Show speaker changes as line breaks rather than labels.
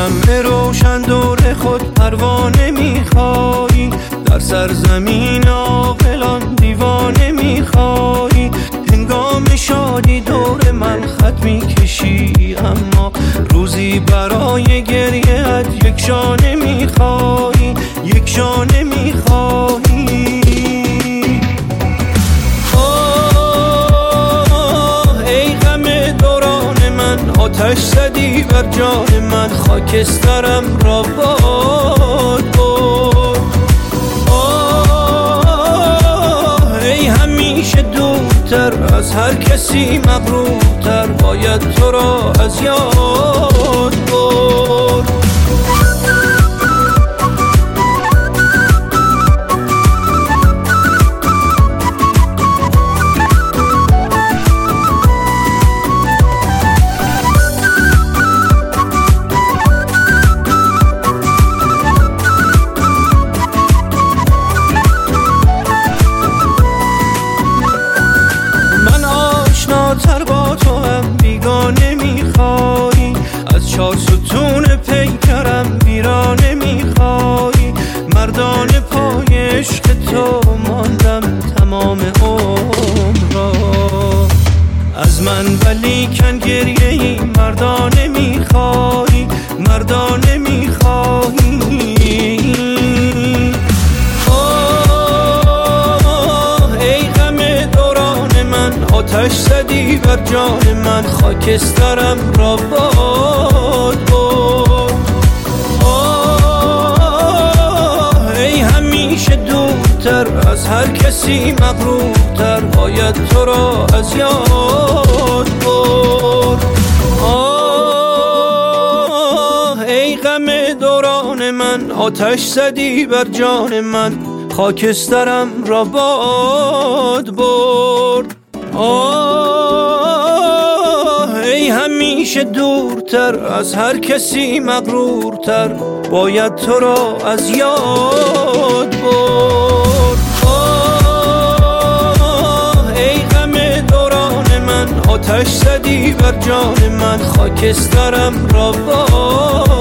شمع روشن دور خود پروانه میخوایی، در سرزمین عاقلان دیوانه میخوایی. هنگام شادی دور من خط میکشی، اما روزی برای گریه‌ات یک شانه میخوایی، یک شانه میخوایی. ای غم دوران من، آتش زدی بر جان من، خاکسترم را باد برد. ای همیشه دورتر از هر کسی مغرورتر، باید تو را از یاد برد. تر با تو هم بیگانه میخوایی، از چار ستون پیکرم ویرانه میخوایی. مردان پای عشق تو ماندم تمام عمر را، از من ولیکن گریه ای مردانه میخوایی، مردانه میخوایی. آتش زدی بر جان من، خاکسترم را باد برد. ای همیشه دورتر از هر کسی مغرورتر، باید تو را از یاد برد. ای غم دوران من، آتش زدی بر جان من، خاکسترم را باد برد. ای همیشه دورتر از هر کسی مغرورتر، باید تو را از یاد برد. ای غم دوران من، آتش زدی بر جان من، خاکسترم را باد